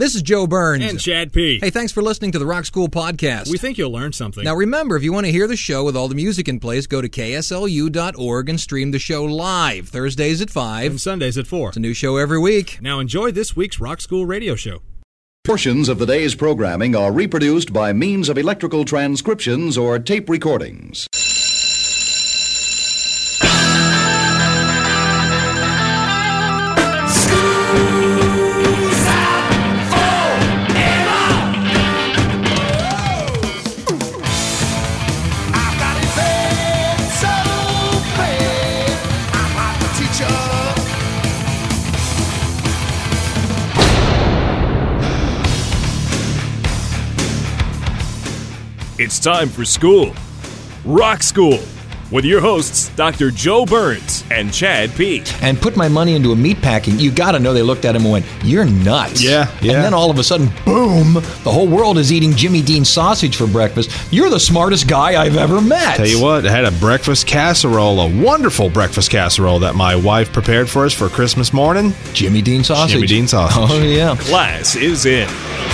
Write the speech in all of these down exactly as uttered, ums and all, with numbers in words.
This is Joe Burns. And Chad P. Hey, thanks for listening to the Rock School Podcast. We think you'll learn something. Now remember, if you want to hear the show with all the music in place, go to K S L U dot org and stream the show live, Thursdays at five. And Sundays at four. It's a new show every week. Now enjoy this week's Rock School radio show. Portions of the day's programming are reproduced by means of electrical transcriptions or tape recordings. It's time for school. Rock School. With your hosts, Doctor Joe Burns and Chad P. And put my money into a meat packing. You got to know they looked at him and went, "You're nuts." Yeah, yeah. And then all of a sudden, boom, the whole world is eating Jimmy Dean sausage for breakfast. You're the smartest guy I've ever met. Tell you what, I had a breakfast casserole, a wonderful breakfast casserole that my wife prepared for us for Christmas morning. Jimmy Dean sausage. Jimmy Dean sausage. Oh, yeah. Class is in.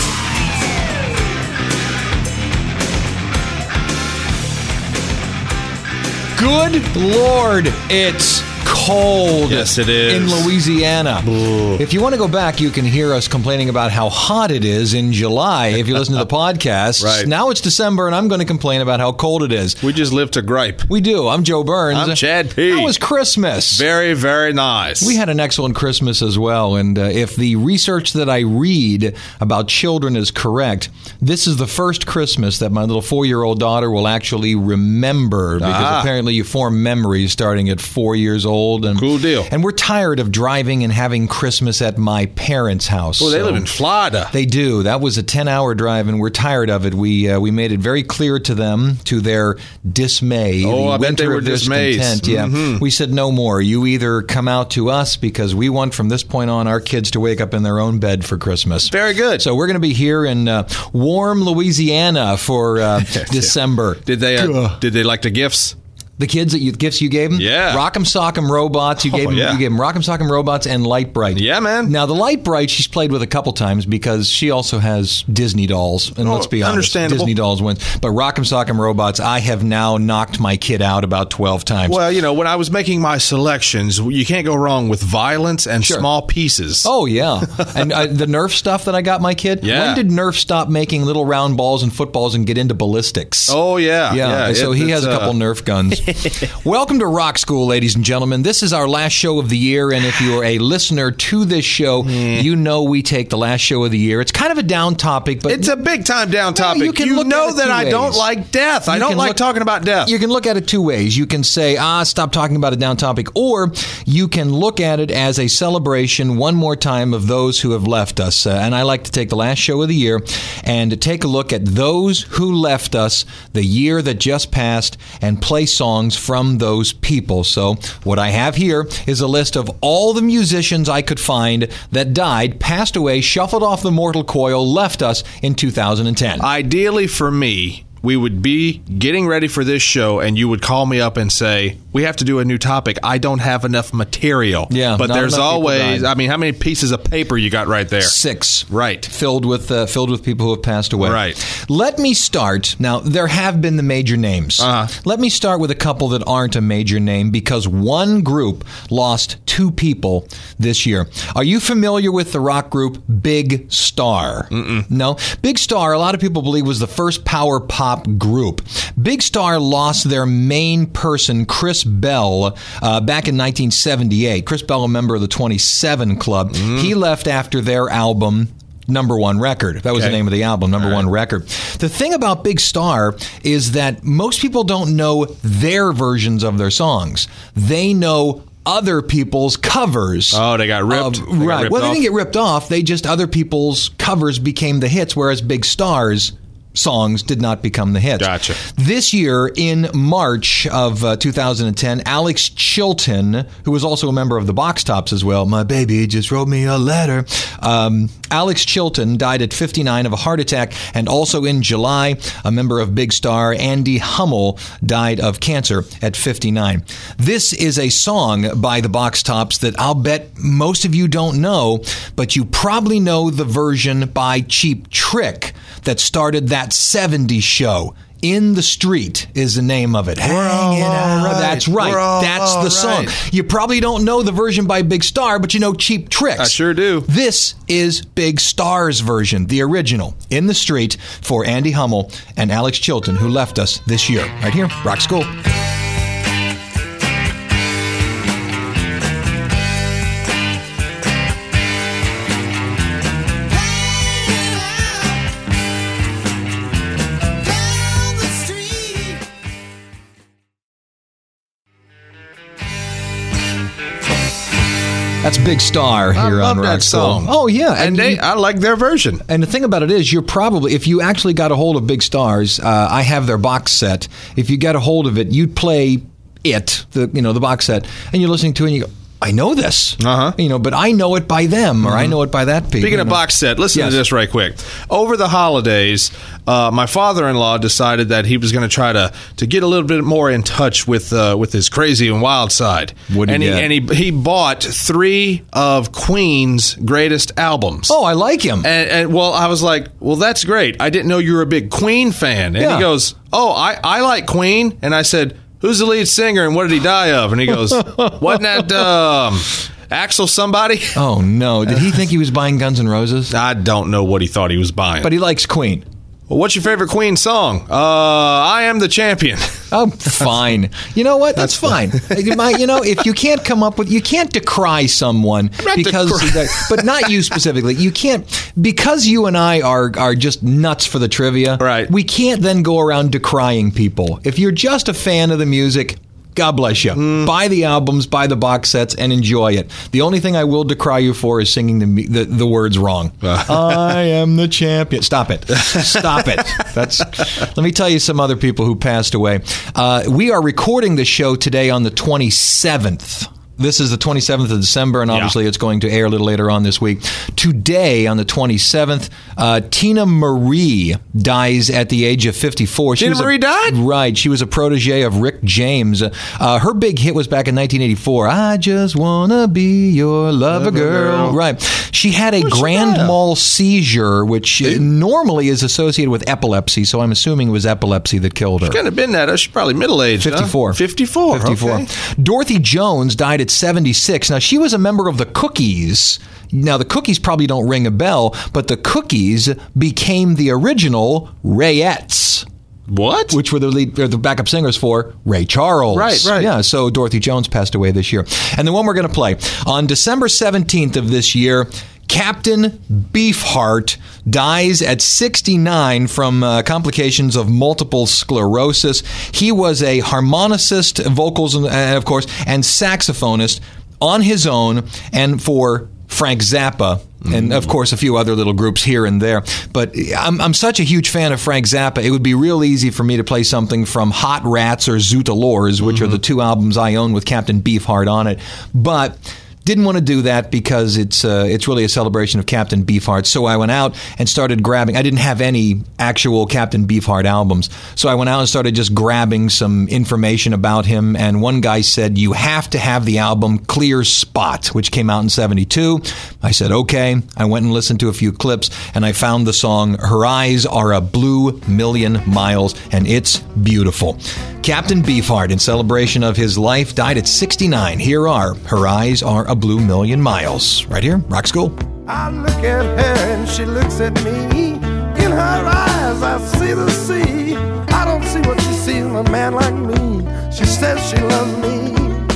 Good Lord, it's cold. Yes, it is. In Louisiana. Ooh. If you want to go back, you can hear us complaining about how hot it is in July if you listen to the podcast. Right. Now it's December, and I'm going to complain about how cold it is. We just live to gripe. We do. I'm Joe Burns. I'm Chad P. How was Christmas? Very, very nice. We had an excellent Christmas as well, and uh, if the research that I read about children is correct, this is the first Christmas that my little four-year-old daughter will actually remember, because Ah. apparently you form memories starting at four years old. And, Cool deal. And we're tired of driving and having Christmas at my parents' house. Oh, they so- live in Florida. They do. That was a ten-hour drive, and we're tired of it. We uh, we made it very clear to them, to their dismay. Oh, the I bet they winter were of dismayed. discontent. Yeah, Mhm. we said no more. You either come out to us, because we want from this point on our kids to wake up in their own bed for Christmas. Very good. So we're going to be here in uh, warm Louisiana for uh, December. Did they? Uh, did they like the gifts? The kids that you gifts you gave them? Yeah. Rock'em Sock'em Robots. You Oh, gave them, yeah. you gave them Rock'em Sock'em Robots and Light Bright. Yeah, man. Now, the Light Bright she's played with a couple times because she also has Disney dolls. And Oh, let's be honest, understandable. Disney dolls wins. But Rock'em Sock'em Robots, I have now knocked my kid out about twelve times. Well, you know, when I was making my selections, you can't go wrong with violence and Sure. small pieces. Oh, yeah. And uh, the Nerf stuff that I got my kid, Yeah. when did Nerf stop making little round balls and footballs and get into ballistics? Oh, yeah. Yeah, so it- he has it's, a couple uh, Nerf guns. Welcome to Rock School, ladies and gentlemen. This is our last show of the year, and if you're a listener to this show, you know we take the last show of the year. It's kind of a down topic, but It's a big time down Well, topic. you can look know at it that two I don't ways. like death. I You don't can like look- talking about death. You can look at it two ways. You can say, ah, stop talking about a down topic, or you can look at it as a celebration one more time of those who have left us. Uh, and I like to take the last show of the year and take a look at those who left us the year that just passed and play songs from those people. So what I have here is a list of all the musicians I could find that died, passed away, shuffled off the mortal coil, left us in two thousand ten. Ideally for me, we would be getting ready for this show, and you would call me up and say, we have to do a new topic. I don't have enough material. Yeah, but not there's enough people always, died. I mean, how many pieces of paper you got right there? Six. Right. Filled with uh, filled with people who have passed away. Right. Let me start. Now, there have been the major names. Uh-huh. Let me start with a couple that aren't a major name, because one group lost two people this year. Are you familiar with the rock group Big Star? Mm-mm. No? Big Star, a lot of people believe, was the first power pop group. Big Star lost their main person, Chris Bell, uh, back in nineteen seventy-eight. Chris Bell, a member of the twenty-seven Club. Mm. He left after their album, Number One Record. That was Okay. the name of the album, Number All right. One Record. The thing about Big Star is that most people don't know their versions of their songs. They know other people's covers. Oh, they got ripped? of- They got right. ripped well, they off? didn't get ripped off. They just, other people's covers became the hits, whereas Big Star's songs did not become the hits. Gotcha. This year, in March of uh, two thousand ten, Alex Chilton, who was also a member of the Box Tops as well, my baby just wrote me a letter. Um, Alex Chilton died at fifty-nine of a heart attack, and also in July, a member of Big Star, Andy Hummel, died of cancer at fifty-nine. This is a song by the Box Tops that I'll bet most of you don't know, but you probably know the version by Cheap Trick that started that seventies show. In the Street is the name of it. Hang it out. Right. That's right. We're all That's the song. right. You probably don't know the version by Big Star, but you know Cheap Tricks. I sure do. This is Big Star's version, the original, In the Street, for Andy Hummel and Alex Chilton, who left us this year. Right here, Rock School. That's Big Star here I love on Rock that School. song. Oh, yeah. And, they, you- I like their version. And the thing about it is, you're probably, if you actually got a hold of Big Stars, uh, I have their box set. If you got a hold of it, you'd play it, the you know, the box set, and you're listening to it and you go, I know this. Uh-huh. You know, but I know it by them, or I know it by that people. Speaking you of know. box set, listen Yes. to this right quick. Over the holidays, uh, my father-in-law decided that he was going to try to to get a little bit more in touch with uh, with his crazy and wild side. What'd he and he get? and he he bought three of Queen's greatest albums. Oh, I like him. And, and well, I was like, well, that's great. I didn't know you were a big Queen fan. And Yeah. he goes, oh, I, I like Queen. And I said, who's the lead singer and what did he die of? And he goes, wasn't that um, Axel somebody? Oh, no. Did he think he was buying Guns N' Roses? I don't know what he thought he was buying. But he likes Queen. Well, what's your favorite Queen song? Uh, I Am the Champion. Oh, fine. You know what? That's, fine. You might- you know, if you can't come up with, you can't decry someone not because, decry- but not you specifically. You can't, because you and I are are just nuts for the trivia. Right. We can't then go around decrying people. If you're just a fan of the music, God bless you. Mm. Buy the albums, buy the box sets, and enjoy it. The only thing I will decry you for is singing the the, the words wrong. I am the champion. Stop it. Stop it. That's. Let me tell you some other people who passed away. Uh, we are recording the show today on the twenty-seventh. This is the twenty-seventh of December, and obviously Yeah. it's going to air a little later on this week. Today, on the twenty-seventh, uh, Tina Marie dies at the age of fifty-four. She Tina was a- Marie died? Right. She was a protege of Rick James. Uh, her big hit was back in nineteen eighty-four. I just wanna be your lover, Lover girl. girl. Right. She had a What's she grand got? mal seizure, which uh, normally is associated with epilepsy, so I'm assuming it was epilepsy that killed her. Couldn't have been that. She's probably middle-aged. huh? fifty-four. fifty-four. fifty-four. Okay. Dorothy Jones died at seventy-six. Now, she was a member of the Cookies. Now, the Cookies probably don't ring a bell, but the Cookies became the original Rayettes, What? which were the lead, or the backup singers for Ray Charles. Right, right. Yeah, so Dorothy Jones passed away this year. And the one we're going to play on December seventeenth of this year, Captain Beefheart dies at sixty-nine from uh, complications of multiple sclerosis. He was a harmonicist, vocals, and uh, of course, and saxophonist on his own and for Frank Zappa, and of course a few other little groups here and there. But I'm, I'm such a huge fan of Frank Zappa, it would be real easy for me to play something from Hot Rats or Zoot Allures, which are the two albums I own with Captain Beefheart on it. But didn't want to do that because it's uh, it's really a celebration of Captain Beefheart. So I went out and started grabbing. I didn't have any actual Captain Beefheart albums. So I went out and started just grabbing some information about him. And one guy said, you have to have the album Clear Spot, which came out in seventy-two. I said, okay. I went and listened to a few clips, and I found the song Her Eyes Are a Blue Million Miles, and it's beautiful. Captain Beefheart, in celebration of his life, died at sixty-nine. Here are Her Eyes Are a Blue Million Miles. Right here, Rock School. I look at her and she looks at me. In her eyes I see the sea. I don't see what she sees in a man like me. She says she loves me.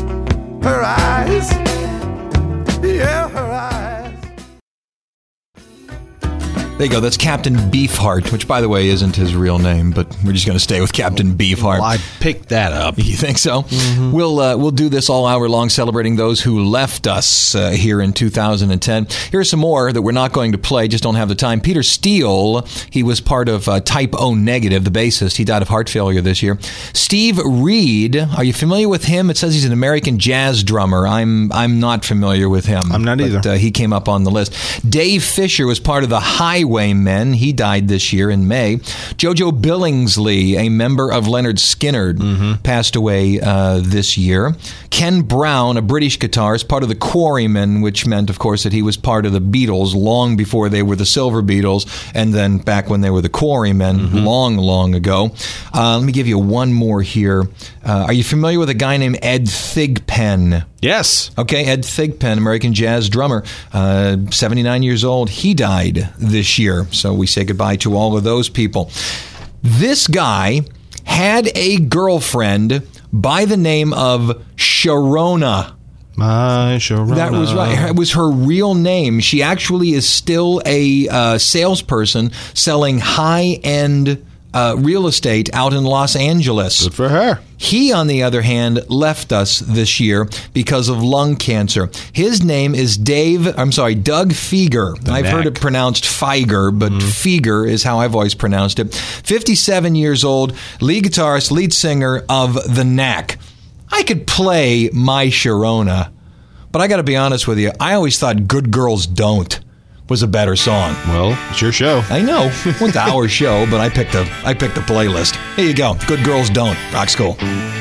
Her eyes, yeah, her eyes. There you go. That's Captain Beefheart, which, by the way, isn't his real name, but we're just going to stay with Captain Beefheart. Well, I picked that up. You think so? Mm-hmm. We'll uh, we'll do this all hour long, celebrating those who left us uh, here in two thousand ten. Here's some more that we're not going to play, just don't have the time. Peter Steele, he was part of uh, Type O Negative, the bassist. He died of heart failure this year. Steve Reed, are you familiar with him? It says he's an American jazz drummer. I'm I'm not familiar with him. I'm not but, either. Uh, he came up on the list. Dave Fisher was part of the Highwaymen. He died this year in May. Jojo Billingsley, a member of Leonard Skinner, mm-hmm. passed away uh, this year. Ken Brown, a British guitarist, part of the Quarrymen, which meant, of course, that he was part of the Beatles long before they were the Silver Beatles, and then back when they were the Quarrymen, mm-hmm. long, long ago. Uh, let me give you one more here. Uh, are you familiar with a guy named Ed Thigpen? Yes. Okay, Ed Thigpen, American jazz drummer, uh, seventy-nine years old. He died this year, so we say goodbye to all of those people. This guy had a girlfriend by the name of Sharona. My Sharona. That was right. It was her real name. She actually is still a uh, salesperson selling high-end uh, real estate out in Los Angeles. Good for her. He, on the other hand, left us this year because of lung cancer. His name is Dave, I'm sorry, Doug Fieger. The I've Knack. heard it pronounced Feiger, but mm. Fieger is how I've always pronounced it. fifty-seven years old, lead guitarist, lead singer of The Knack. I could play My Sharona, but I got to be honest with you, I always thought Good Girls Don't was a better song. Well, it's your show. I know. It's our show, but I picked a I picked a playlist. Here you go. Good Girls Don't. Rock School.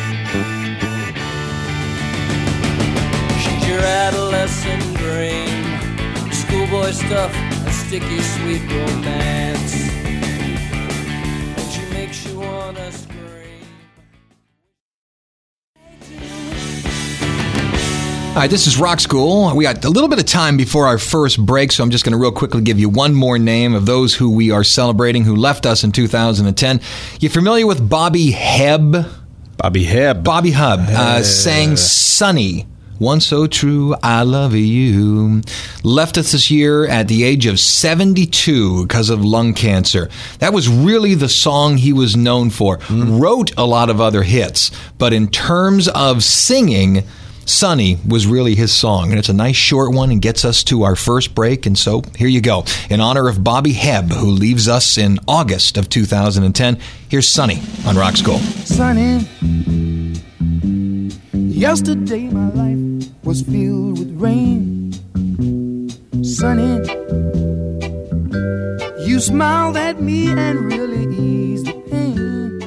She's your adolescent dream. Schoolboy stuff, a sticky sweet romance. And she makes you wanna scream. All right, this is Rock School. We got a little bit of time before our first break, so I'm just going to real quickly give you one more name of those who we are celebrating who left us in two thousand ten. You familiar with Bobby Hebb? Bobby Hebb. Bobby Hebb uh, sang Sunny. One so true, I love you. Left us this year at the age of seventy-two because of lung cancer. That was really the song he was known for. Mm. Wrote a lot of other hits, but in terms of singing, Sunny was really his song, and it's a nice short one and gets us to our first break, and so here you go. In honor of Bobby Hebb, who leaves us in August of two thousand ten, here's Sunny on Rock School. Sunny, yesterday my life was filled with rain. Sunny, you smiled at me and really eased the pain.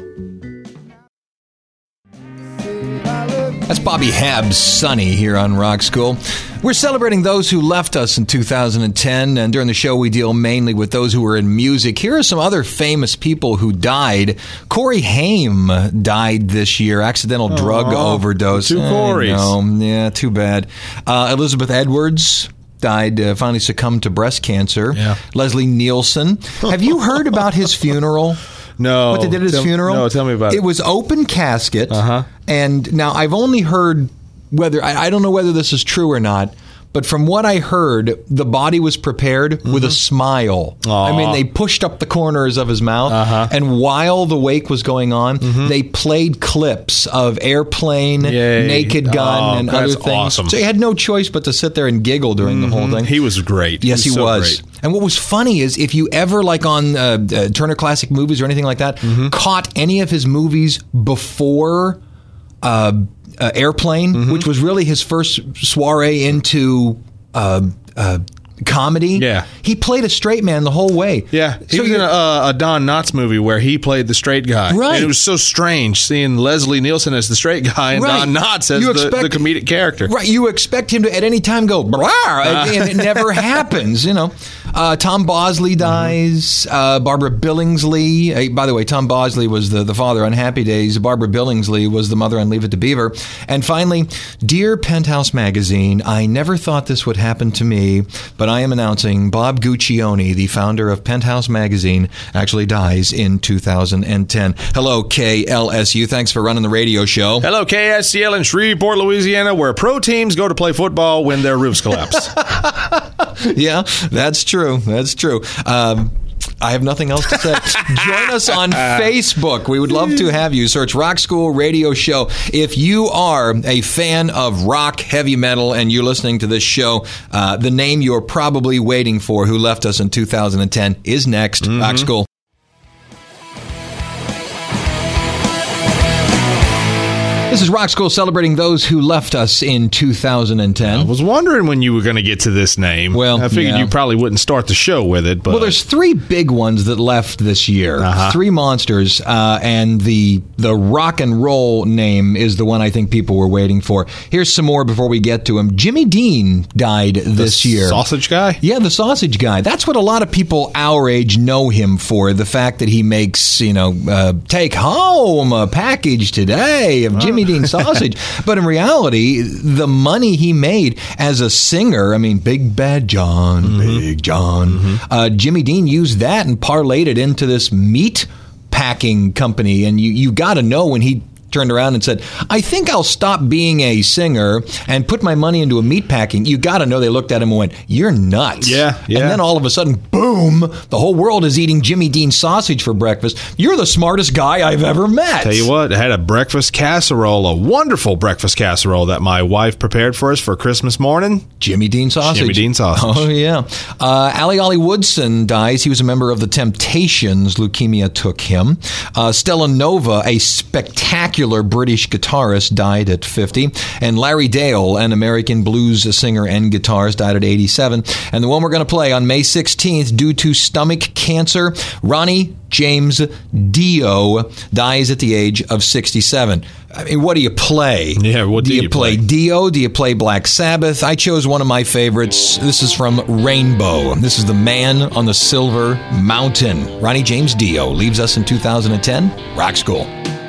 That's Bobby Hebb's Sunny here on Rock School. We're celebrating those who left us in two thousand ten, and during the show we deal mainly with those who were in music. Here are some other famous people who died. Corey Haim died this year, accidental oh, drug overdose. Two Corys. No, yeah, too bad. Uh, Elizabeth Edwards died, uh, finally succumbed to breast cancer. Yeah. Leslie Nielsen. Have you heard about his funeral? No. What they did at his tell, funeral? No, tell me about it. It was open casket. Uh-huh. And now I've only heard whether, I, I don't know whether this is true or not, but from what I heard, the body was prepared mm-hmm. with a smile. Aww. I mean, they pushed up the corners of his mouth, uh-huh. and while the wake was going on, mm-hmm. they played clips of Airplane, Yay. Naked Gun, oh, and that's other things. Awesome. So he had no choice but to sit there and giggle during mm-hmm. the whole thing. He was great. Yes, he was. He was was. So great. And what was funny is if you ever, like on uh, uh, Turner Classic Movies or anything like that, mm-hmm. caught any of his movies before uh, uh, Airplane, mm-hmm. which was really his first soiree into uh, uh, comedy. Yeah. He played a straight man the whole way. Yeah. He so was in a, uh, a Don Knotts movie where he played the straight guy. Right. And it was so strange seeing Leslie Nielsen as the straight guy and right. Don Knotts as expect, the, the comedic character. Right. You expect him to at any time go, blah, uh. and it never happens, you know. Uh, Tom Bosley dies. Uh, Barbara Billingsley. Uh, by the way, Tom Bosley was the, the father on Happy Days. Barbara Billingsley was the mother on Leave It to Beaver. And finally, Dear Penthouse Magazine, I never thought this would happen to me, but I am announcing Bob Guccione, the founder of Penthouse Magazine, actually dies in two thousand ten. Hello, K L S U. Thanks for running the radio show. Hello, K S C L in Shreveport, Louisiana, where pro teams go to play football when their roofs collapse. Yeah, that's true. That's true. Um, I have nothing else to say. Join us on Facebook. We would love to have you. Search Rock School Radio Show. If you are a fan of rock, heavy metal, and you're listening to this show, uh, the name you're probably waiting for, who left us in two thousand ten, is next. Mm-hmm. Rock School. This is Rock School celebrating those who left us in two thousand ten. I was wondering when you were going to get to this name. Well, I figured yeah. you probably wouldn't start the show with it. But well, there's three big ones that left this year. Uh-huh. Three monsters, uh, and the the rock and roll name is the one I think people were waiting for. Here's some more before we get to him. Jimmy Dean died this the year. Sausage guy? Yeah, the sausage guy. That's what a lot of people our age know him for. The fact that he makes, you know, uh, take home a package today of Jimmy Dean sausage. But in reality, the money he made as a singer, I mean, Big Bad John, mm-hmm. Big John, mm-hmm. uh, Jimmy Dean used that and parlayed it into this meat packing company. And you, you got to know when he turned around and said, I think I'll stop being a singer and put my money into a meat packing. You got to know they looked at him and went, you're nuts. Yeah, yeah. And then all of a sudden, boom, the whole world is eating Jimmy Dean sausage for breakfast. You're the smartest guy I've ever met. Tell you what, I had a breakfast casserole, a wonderful breakfast casserole that my wife prepared for us for Christmas morning. Jimmy Dean sausage. Jimmy Dean sausage. Oh, yeah. Uh, Ali Ollie Woodson dies. He was a member of the Temptations. Leukemia took him. Uh, Stella Nova, a spectacular British guitarist, died at fifty. And Larry Dale, an American blues singer and guitarist, died at eighty-seven. And the one we're going to play on May sixteenth, due to stomach cancer, Ronnie James Dio dies at the age of sixty-seven. I mean, what do you play? Yeah, what do, do you, you play? play? Dio? Do you play Black Sabbath? I chose one of my favorites. This is from Rainbow. This is The Man on the Silver Mountain. Ronnie James Dio leaves us in two thousand ten. Rock School.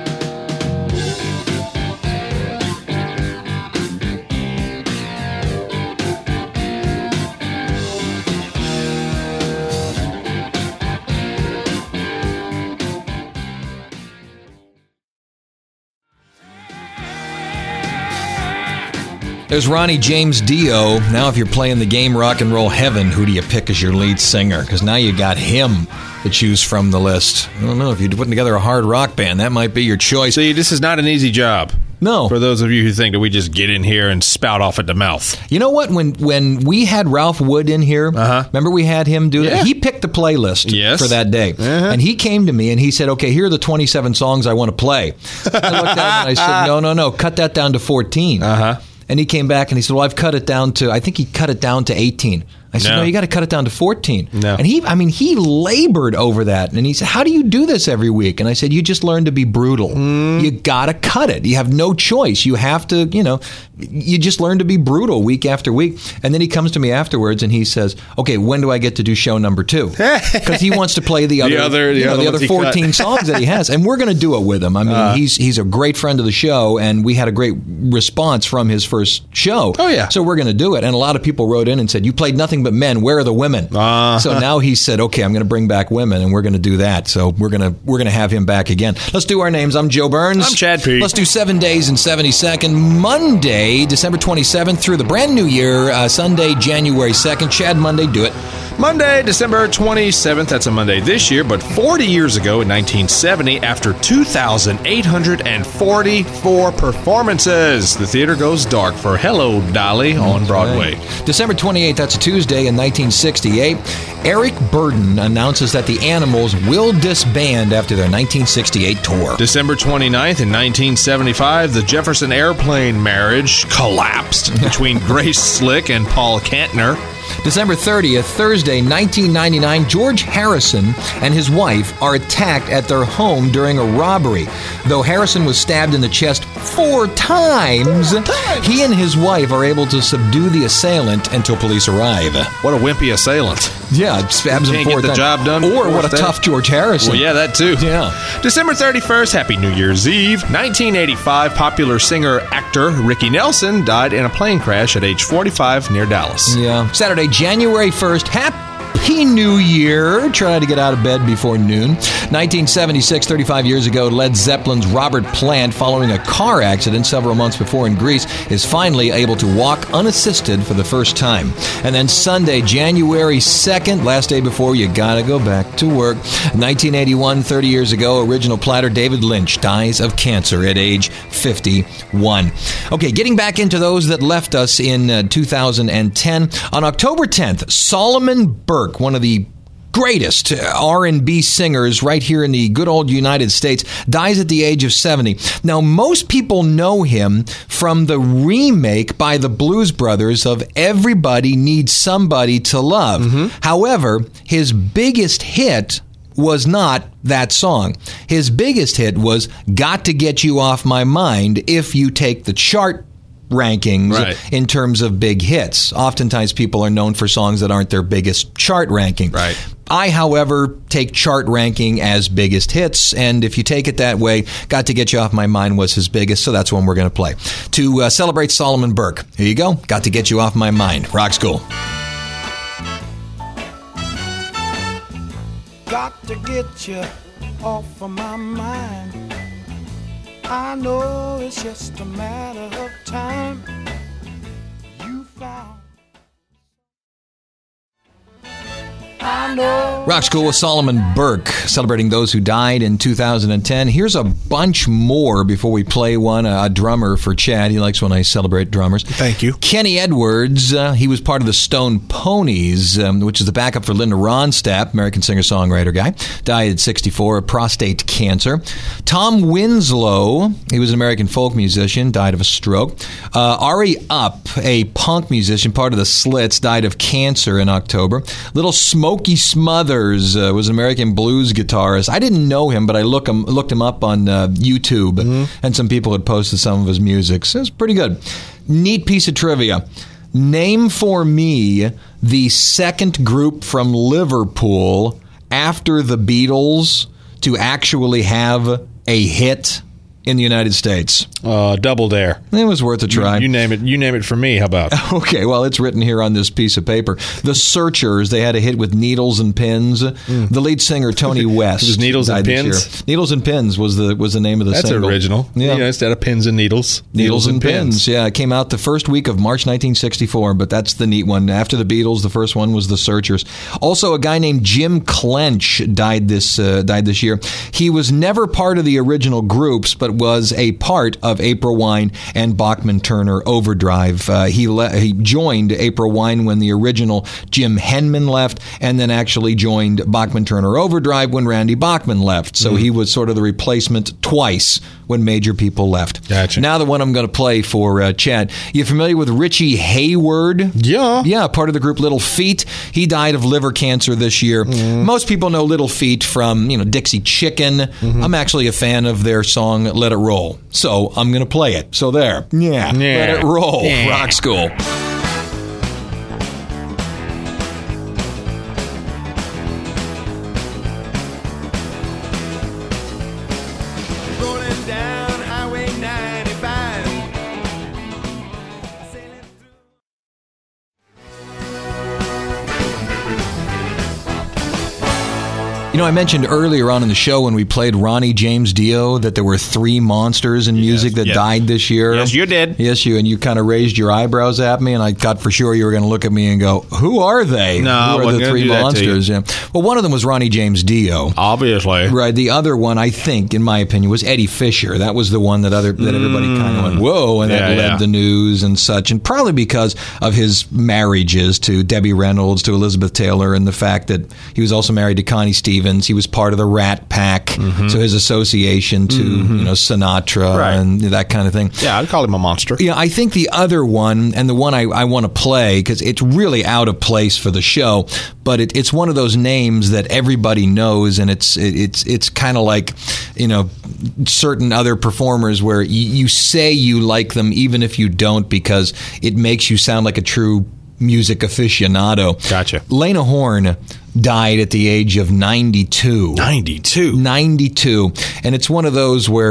There's Ronnie James Dio. Now, if you're playing the game Rock and Roll Heaven, who do you pick as your lead singer? Because now you got him to choose from the list. I don't know. If you're putting together a hard rock band, that might be your choice. See, this is not an easy job. No. For those of you who think that we just get in here and spout off at the mouth. You know what? When when we had Ralph Wood in here, uh-huh. remember we had him do yeah. that? He picked the playlist yes. for that day. Uh-huh. And he came to me and he said, okay, here are the twenty-seven songs I want to play. I looked at him and I said, no, no, no, cut that down to fourteen. Uh-huh. And he came back and he said, well, I've cut it down to, I think he cut it down to eighteen. I said, no, no you got to cut it down to fourteen. No. And he, I mean, he labored over that. And he said, how do you do this every week? And I said, you just learn to be brutal. Mm. You got to cut it. You have no choice. You have to, you know, you just learn to be brutal week after week. And then he comes to me afterwards and he says, okay, when do I get to do show number two? Because he wants to play the other, the other, the you know, other, the other fourteen songs that he has. And we're going to do it with him. I mean, uh, he's he's a great friend of the show, and we had a great response from his first show. Oh, yeah. So we're going to do it. And a lot of people wrote in and said, you played nothing but men. Where are the women? Uh, so now he said, okay, I'm going to bring back women, and we're going to do that. So we're going to we're going to have him back again. Let's do our names. I'm Joe Burns. I'm Chad P. Let's do seven days and seventy seconds. Monday, December twenty-seventh through the brand new year, uh, Sunday, January second. Chad, Monday, do it. Monday, December twenty-seventh. That's a Monday this year, but forty years ago in nineteen seventy, after two thousand eight hundred forty-four performances, the theater goes dark for Hello, Dolly on Broadway. Right. December twenty-eighth, that's a Tuesday in nineteen sixty-eight. Eric Burdon announces that the Animals will disband after their nineteen sixty-eight tour. December twenty-ninth in nineteen seventy-five, the Jefferson Airplane marriage collapsed between Grace Slick and Paul Kantner. December thirtieth, Thursday, nineteen ninety-nine, George Harrison and his wife are attacked at their home during a robbery. Though Harrison was stabbed in the chest four times, four times, he and his wife are able to subdue the assailant until police arrive. What a wimpy assailant. Yeah, stabs him four times. Can't get the job done. Or what a day. Tough George Harrison. Well, yeah, that too. Yeah. December thirty-first, Happy New Year's Eve. nineteen eighty-five, popular singer-actor Ricky Nelson died in a plane crash at age forty-five near Dallas. Yeah. Saturday, January first, happy Happy New Year. Try to get out of bed before noon. nineteen seventy-six, thirty-five years ago, Led Zeppelin's Robert Plant, following a car accident several months before in Greece, is finally able to walk unassisted for the first time. And then Sunday, January second, last day before you gotta go back to work. nineteen eighty-one, thirty years ago, original platter David Lynch dies of cancer at age fifty-one. Okay, getting back into those that left us in uh, two thousand ten. On October tenth, Solomon Burke, one of the greatest R and B singers right here in the good old United States, dies at the age of seventy. Now, most people know him from the remake by the Blues Brothers of Everybody Needs Somebody to Love. Mm-hmm. However, his biggest hit was not that song. His biggest hit was Got to Get You Off My Mind, if you take the chart rankings right. in terms of big hits. Oftentimes people are known for songs that aren't their biggest chart ranking. Right. I, however, take chart ranking as biggest hits, and if you take it that way, Got to Get You Off My Mind was his biggest, so that's one we're going to play. To uh, celebrate Solomon Burke, here you go, Got to Get You Off My Mind, Rock School. Got to get you off of my mind. I know it's just a matter of time. You found. I know. Rock School with Solomon Burke, celebrating those who died in two thousand ten. Here's a bunch more before we play one. A drummer for Chad. He likes when I celebrate drummers. Thank you. Kenny Edwards. Uh, he was part of the Stone Ponies, um, which is the backup for Linda Ronstadt, American singer-songwriter guy. Died at sixty-four of prostate cancer. Tom Winslow. He was an American folk musician. Died of a stroke. Uh, Ari Up, a punk musician, part of the Slits, died of cancer in October. Little Smoke Smokey Smothers uh, was an American blues guitarist. I didn't know him, but I look him, looked him up on uh, YouTube, mm-hmm. and some people had posted some of his music. So it's pretty good. Neat piece of trivia. Name for me the second group from Liverpool after the Beatles to actually have a hit in the United States. Uh, Double Dare. It was worth a try. You, you name it. You name it for me. How about? Okay, well, it's written here on this piece of paper. The Searchers. They had a hit with Needles and Pins. Mm. The lead singer Tony West. It was Needles and Pins. Needles and Pins was the was the name of the That's single. That's original. Yeah, you know, instead of pins and needles. Needles, needles and, and pins. pins. Yeah, it came out the first week of March nineteen sixty-four. But that's the neat one. After the Beatles, the first one was the Searchers. Also, a guy named Jim Clench died this uh, died this year. He was never part of the original groups, but was a part of April Wine and Bachman Turner Overdrive. Uh, he le- he joined April Wine when the original Jim Henman left, and then actually joined Bachman Turner Overdrive when Randy Bachman left. So mm. he was sort of the replacement twice when major people left. Gotcha. Now the one I'm going to play for uh, Chad. You familiar with Richie Hayward? Yeah. Yeah, part of the group Little Feat. He died of liver cancer this year. Mm. Most people know Little Feat from, you know, Dixie Chicken. Mm-hmm. I'm actually a fan of their song Let It Roll. So I'm going to play it. So there. Yeah. yeah. Let it roll. Yeah. Rock School. You know, I mentioned earlier on in the show when we played Ronnie James Dio that there were three monsters in music yes, that yes. died this year. Yes, you did. Yes, you. And you kind of raised your eyebrows at me, and I thought for sure you were going to look at me and go, who are they? No, who are the three monsters? Yeah. Well, one of them was Ronnie James Dio. Obviously. Right. The other one, I think, in my opinion, was Eddie Fisher. That was the one that other that everybody mm. kind of went, whoa, and yeah, that led yeah. the news and such. And probably because of his marriages to Debbie Reynolds, to Elizabeth Taylor, and the fact that he was also married to Connie Stevens. He was part of the Rat Pack, mm-hmm. so his association to mm-hmm. you know Sinatra right. and that kind of thing. Yeah, I'd call him a monster. Yeah, I think the other one, and the one I, I want to play, because it's really out of place for the show, but it, it's one of those names that everybody knows, and it's it, it's it's kind of like, you know, certain other performers where you, you say you like them even if you don't, because it makes you sound like a true music aficionado. Gotcha. Lena Horne died at the age of ninety-two. ninety-two? ninety-two. And it's one of those where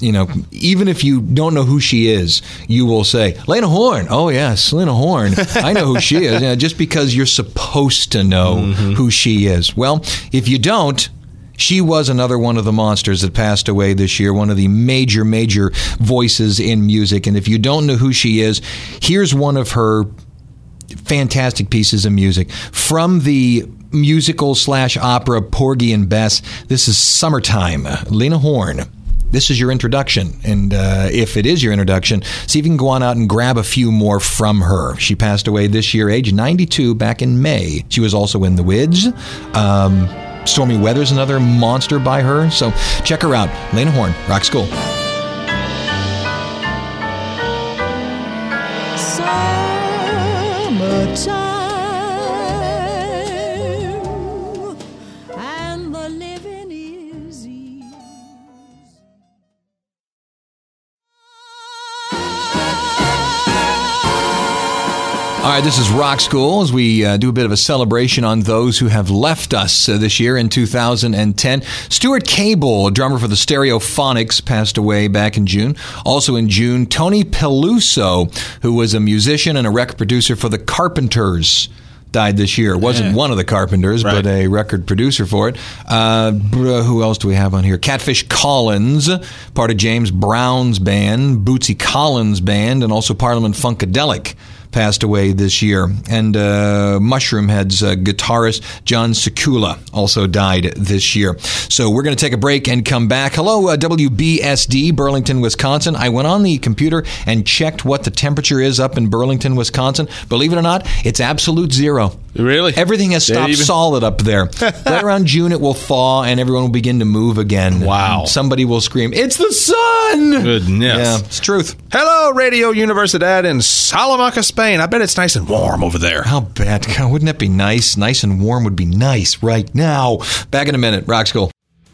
you know, even if you don't know who she is, you will say, Lena Horne. Oh, yes, Lena Horne. I know who she is. You know, just because you're supposed to know mm-hmm. who she is. Well, if you don't, she was another one of the monsters that passed away this year, one of the major, major voices in music. And if you don't know who she is, here's one of her fantastic pieces of music. From the musical slash opera Porgy and Bess, this is Summertime. Lena Horne. This is your introduction. And uh, if it is your introduction, see if you can go on out and grab a few more from her. She passed away this year, age ninety-two, back in May. She was also in The Wids. Um, Stormy Weather's another monster by her. So check her out. Lena Horne, Rock School. Summertime, and the living is easy. All right, this is Rock School as we uh, do a bit of a celebration on those who have left us uh, this year in two thousand ten. Stuart Cable, a drummer for the Stereophonics, passed away back in June. Also in June, Tony Peluso, who was a musician and a record producer for the Carpenters, died this year. Wasn't yeah. one of the Carpenters, right. but a record producer for it. Uh, who else do we have on here? Catfish Collins, part of James Brown's band, Bootsy Collins' band, and also Parliament Funkadelic, passed away this year. And uh, Mushroomhead's uh, guitarist John Sekula also died this year. So we're going to take a break and come back. Hello, uh, W B S D, Burlington, Wisconsin. I went on the computer and checked what the temperature is up in Burlington, Wisconsin. Believe it or not, it's absolute zero. Really? Everything has stopped even... solid up there. Right around June, it will thaw and everyone will begin to move again. Wow. Somebody will scream, "It's the sun!" Goodness. Yeah, it's truth. Hello, Radio Universidad in Salamanca, Spain. I bet it's nice and warm over there. How bad? God, wouldn't that be nice? Nice and warm would be nice right now. Back in a minute. Rock School.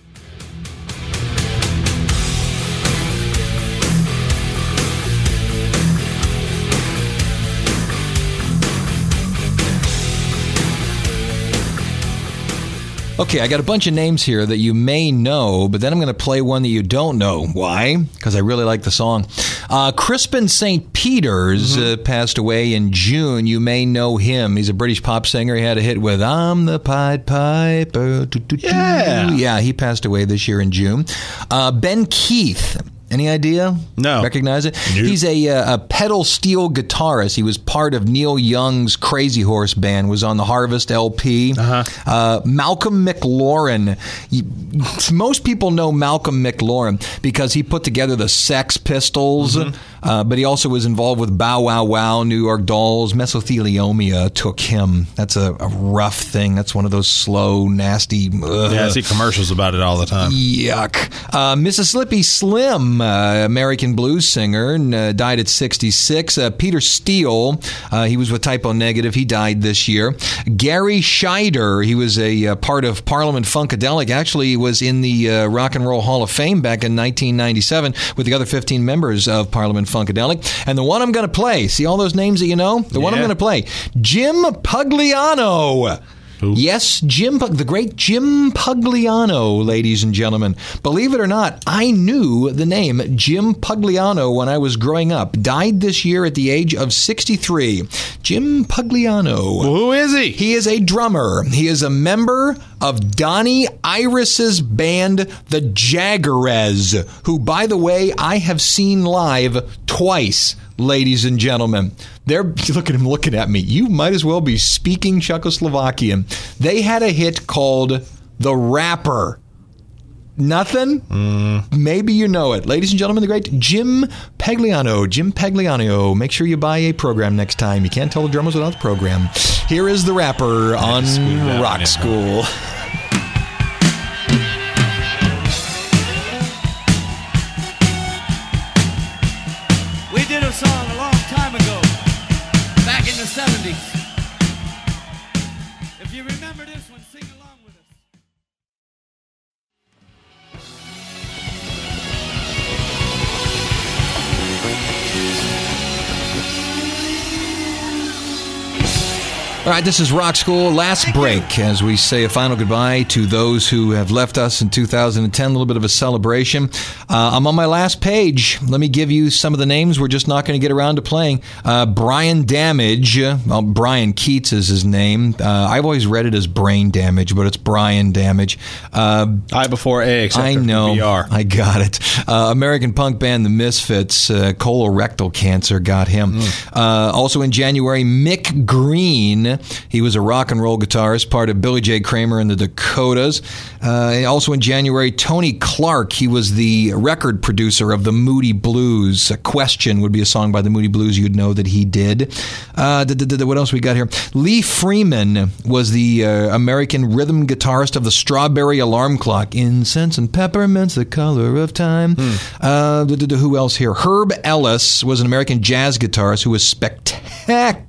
Okay, I got a bunch of names here that you may know, but then I'm going to play one that you don't know. Why? Because I really like the song. Uh, Crispin Saint Peters mm-hmm. uh, passed away in June. You may know him. He's a British pop singer. He had a hit with I'm the Pied Piper. Yeah. Yeah, he passed away this year in June. Uh, Ben Keith. Any idea? No. Recognize it? Nope. He's a, uh, a pedal steel guitarist. He was part of Neil Young's Crazy Horse band, was on the Harvest L P. Uh-huh. Uh, Malcolm McLaurin. You, most people know Malcolm McLaurin because he put together the Sex Pistols, mm-hmm. uh, but he also was involved with Bow Wow Wow, New York Dolls. Mesothelioma took him. That's a, a rough thing. That's one of those slow, nasty... Ugh. Yeah, I see commercials about it all the time. Yuck. Uh, Mississippi Slim, uh, American blues singer, uh, died at sixty-six. Uh, Peter Steele, uh, he was with Typo Negative. He died this year. Gary Scheider, he was a uh, part of Parliament Funkadelic. Actually, he was in the uh, Rock and Roll Hall of Fame back in nineteen ninety-seven with the other fifteen members of Parliament Funkadelic. And the one I'm going to play, see all those names that you know? The yeah. one I'm going to play, Jim Pugliano. Who? Yes, Jim, the great Jim Pugliano, ladies and gentlemen. Believe it or not, I knew the name Jim Pugliano when I was growing up. Died this year at the age of sixty-three. Jim Pugliano. Well, who is he? He is a drummer. He is a member of Donnie Iris's band, the Jaggerez, who, by the way, I have seen live twice. Ladies and gentlemen, they're look at him looking at me. You might as well be speaking Czechoslovakian. They had a hit called The Rapper. Nothing? Mm. Maybe you know it. Ladies and gentlemen, the great Jim Pugliano. Jim Pugliano. Make sure you buy a program next time. You can't tell the drummers without the program. Here is The Rapper on Rock School. Song a long time ago, back in the seventies. If you remember this one, sing along with us. All right, this is Rock School. Last break as we say a final goodbye to those who have left us in two thousand ten. A little bit of a celebration. Uh, I'm on my last page. Let me give you some of the names we're just not going to get around to playing. Uh, Brian Damage. Uh, well, Brian Keats is his name. Uh, I've always read it as Brain Damage, but it's Brian Damage. Uh, I before A, except I for know. V R. I got it. Uh, American punk band The Misfits. Uh, colorectal cancer got him. Mm. Uh, also in January, Mick Green. He was a rock and roll guitarist, part of Billy J. Kramer and the Dakotas. Uh, also in January, Tony Clark. He was the record producer of the Moody Blues. A Question would be a song by the Moody Blues. You'd know that he did. Uh, what else we got here? Lee Freeman was the uh, American rhythm guitarist of the Strawberry Alarm Clock. Incense and peppermints, the color of time. Hmm. Uh, who else here? Herb Ellis was an American jazz guitarist who was spectacular.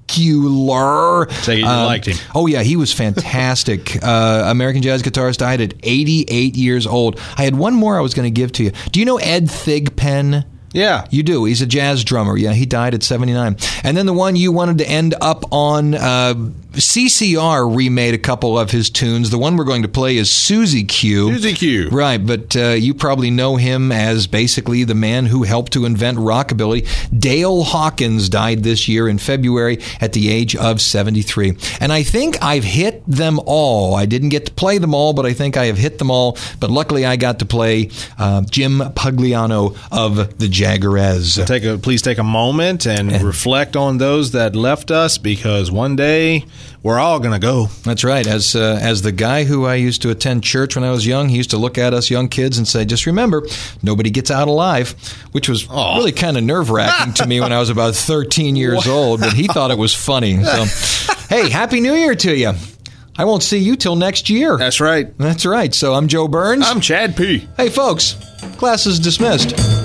Take it you um, liked him. Oh, yeah, he was fantastic. uh, American jazz guitarist, died at eighty-eight years old. I had one more I was going to give to you. Do you know Ed Thigpen? Yeah. You do. He's a jazz drummer. Yeah, he died at seventy-nine. And then the one you wanted to end up on, uh, C C R remade a couple of his tunes. The one we're going to play is Susie Q. Susie Q. Right, but uh, you probably know him as basically the man who helped to invent rockabilly. Dale Hawkins died this year in February at the age of seventy-three. And I think I've hit them all. I didn't get to play them all, but I think I have hit them all. But luckily I got to play uh, Jim Pugliano of the Jaguarez. So take a, please take a moment and, and reflect on those that left us, because one day we're all going to go. That's right. As uh, as the guy who I used to attend church when I was young, he used to look at us young kids and say, just remember, nobody gets out alive, which was Aww. really kind of nerve-wracking to me when I was about thirteen years old, but he thought it was funny. So, hey, Happy New Year to you. I won't see you till next year. That's right. That's right. So I'm Joe Burns. I'm Chad P. Hey, folks, class is dismissed.